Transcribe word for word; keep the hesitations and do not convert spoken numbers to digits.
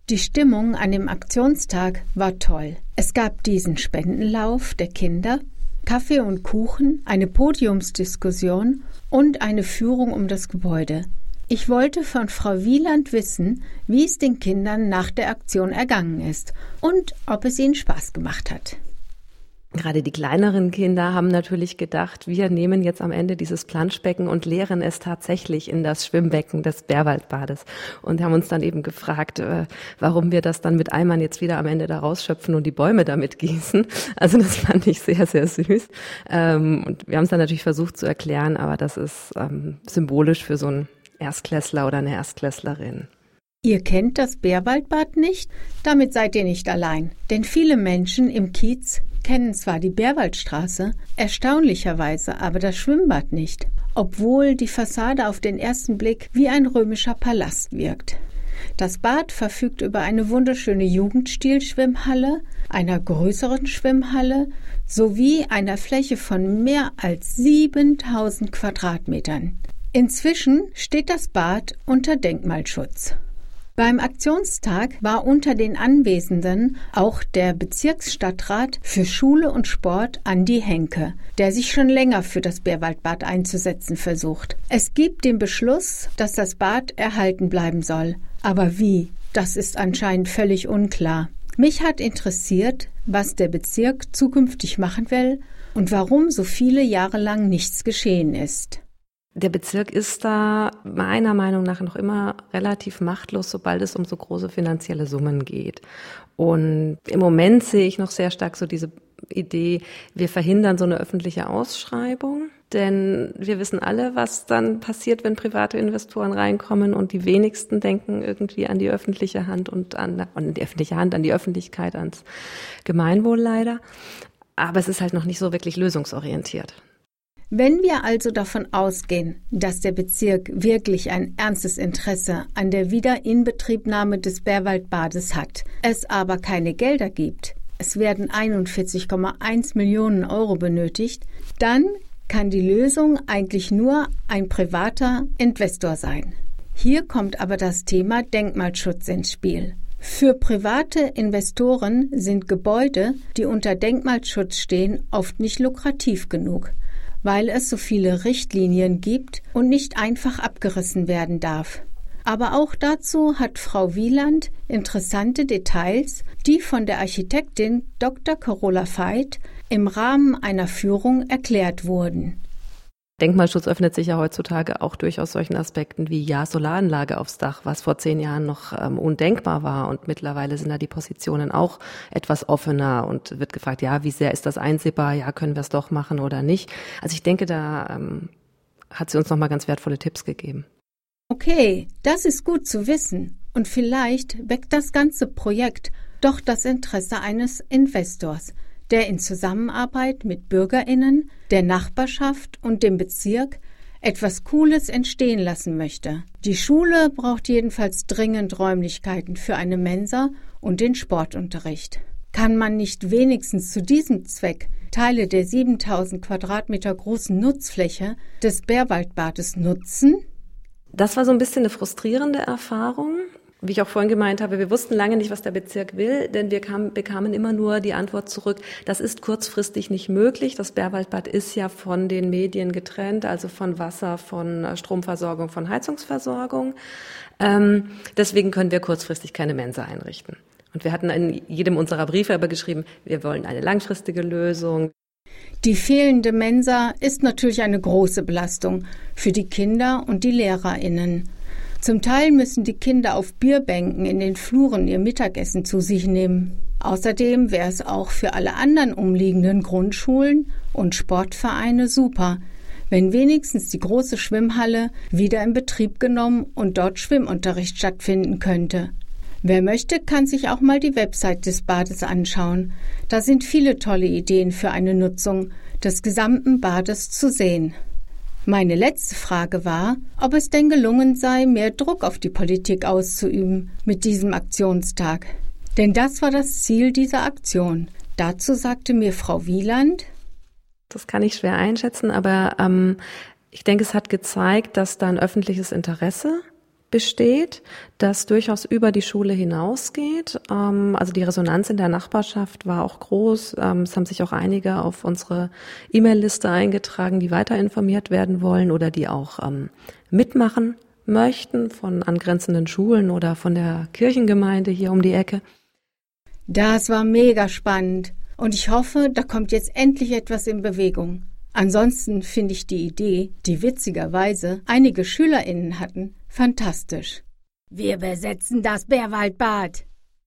Die Stimmung an dem Aktionstag war toll. Es gab diesen Spendenlauf der Kinder, Kaffee und Kuchen, eine Podiumsdiskussion und eine Führung um das Gebäude. Ich wollte von Frau Wieland wissen, wie es den Kindern nach der Aktion ergangen ist und ob es ihnen Spaß gemacht hat. Gerade die kleineren Kinder haben natürlich gedacht, wir nehmen jetzt am Ende dieses Planschbecken und leeren es tatsächlich in das Schwimmbecken des Bärwaldbades und haben uns dann eben gefragt, warum wir das dann mit Eimern jetzt wieder am Ende da rausschöpfen und die Bäume damit gießen. Also das fand ich sehr, sehr süß. Und wir haben es dann natürlich versucht zu erklären, aber das ist symbolisch für so einen Erstklässler oder eine Erstklässlerin. Ihr kennt das Bärwaldbad nicht? Damit seid ihr nicht allein, denn viele Menschen im Kiez kennen zwar die Bärwaldstraße, erstaunlicherweise aber das Schwimmbad nicht, obwohl die Fassade auf den ersten Blick wie ein römischer Palast wirkt. Das Bad verfügt über eine wunderschöne Jugendstil-Schwimmhalle, einer größeren Schwimmhalle sowie einer Fläche von mehr als siebentausend Quadratmetern. Inzwischen steht das Bad unter Denkmalschutz. Beim Aktionstag war unter den Anwesenden auch der Bezirksstadtrat für Schule und Sport Andi Henke, der sich schon länger für das Bärwaldbad einzusetzen versucht. Es gibt den Beschluss, dass das Bad erhalten bleiben soll. Aber wie? Das ist anscheinend völlig unklar. Mich hat interessiert, was der Bezirk zukünftig machen will und warum so viele Jahre lang nichts geschehen ist. Der Bezirk ist da meiner Meinung nach noch immer relativ machtlos, sobald es um so große finanzielle Summen geht. Und im Moment sehe ich noch sehr stark so diese Idee, wir verhindern so eine öffentliche Ausschreibung. Denn wir wissen alle, was dann passiert, wenn private Investoren reinkommen und die wenigsten denken irgendwie an die öffentliche Hand und an, an die öffentliche Hand, an die Öffentlichkeit, ans Gemeinwohl leider. Aber es ist halt noch nicht so wirklich lösungsorientiert. Wenn wir also davon ausgehen, dass der Bezirk wirklich ein ernstes Interesse an der Wiederinbetriebnahme des Bärwaldbades hat, es aber keine Gelder gibt, es werden einundvierzig Komma eins Millionen Euro benötigt, dann kann die Lösung eigentlich nur ein privater Investor sein. Hier kommt aber das Thema Denkmalschutz ins Spiel. Für private Investoren sind Gebäude, die unter Denkmalschutz stehen, oft nicht lukrativ genug, weil es so viele Richtlinien gibt und nicht einfach abgerissen werden darf. Aber auch dazu hat Frau Wieland interessante Details, die von der Architektin Doktor Carola Veit im Rahmen einer Führung erklärt wurden. Denkmalschutz öffnet sich ja heutzutage auch durchaus solchen Aspekten wie ja Solaranlage aufs Dach, was vor zehn Jahren noch ähm, undenkbar war, und mittlerweile sind da die Positionen auch etwas offener und wird gefragt, ja, wie sehr ist das einsehbar, ja, können wir es doch machen oder nicht. Also ich denke, da ähm, hat sie uns nochmal ganz wertvolle Tipps gegeben. Okay, das ist gut zu wissen und vielleicht weckt das ganze Projekt doch das Interesse eines Investors, der in Zusammenarbeit mit BürgerInnen, der Nachbarschaft und dem Bezirk etwas Cooles entstehen lassen möchte. Die Schule braucht jedenfalls dringend Räumlichkeiten für eine Mensa und den Sportunterricht. Kann man nicht wenigstens zu diesem Zweck Teile der siebentausend Quadratmeter großen Nutzfläche des Bärwaldbades nutzen? Das war so ein bisschen eine frustrierende Erfahrung. Wie ich auch vorhin gemeint habe, wir wussten lange nicht, was der Bezirk will, denn wir kam, bekamen immer nur die Antwort zurück, das ist kurzfristig nicht möglich. Das Bärwaldbad ist ja von den Medien getrennt, also von Wasser, von Stromversorgung, von Heizungsversorgung. Ähm, deswegen können wir kurzfristig keine Mensa einrichten. Und wir hatten in jedem unserer Briefe aber geschrieben, wir wollen eine langfristige Lösung. Die fehlende Mensa ist natürlich eine große Belastung für die Kinder und die LehrerInnen. Zum Teil müssen die Kinder auf Bierbänken in den Fluren ihr Mittagessen zu sich nehmen. Außerdem wäre es auch für alle anderen umliegenden Grundschulen und Sportvereine super, wenn wenigstens die große Schwimmhalle wieder in Betrieb genommen und dort Schwimmunterricht stattfinden könnte. Wer möchte, kann sich auch mal die Website des Bades anschauen. Da sind viele tolle Ideen für eine Nutzung des gesamten Bades zu sehen. Meine letzte Frage war, ob es denn gelungen sei, mehr Druck auf die Politik auszuüben mit diesem Aktionstag. Denn das war das Ziel dieser Aktion. Dazu sagte mir Frau Wieland: Das kann ich schwer einschätzen, aber ähm, ich denke, es hat gezeigt, dass da ein öffentliches Interesse besteht, das durchaus über die Schule hinausgeht. Also die Resonanz in der Nachbarschaft war auch groß. Es haben sich auch einige auf unsere E-Mail-Liste eingetragen, die weiter informiert werden wollen oder die auch mitmachen möchten von angrenzenden Schulen oder von der Kirchengemeinde hier um die Ecke. Das war mega spannend und ich hoffe, da kommt jetzt endlich etwas in Bewegung. Ansonsten finde ich die Idee, die witzigerweise einige SchülerInnen hatten, fantastisch. Wir besetzen das Bärwaldbad.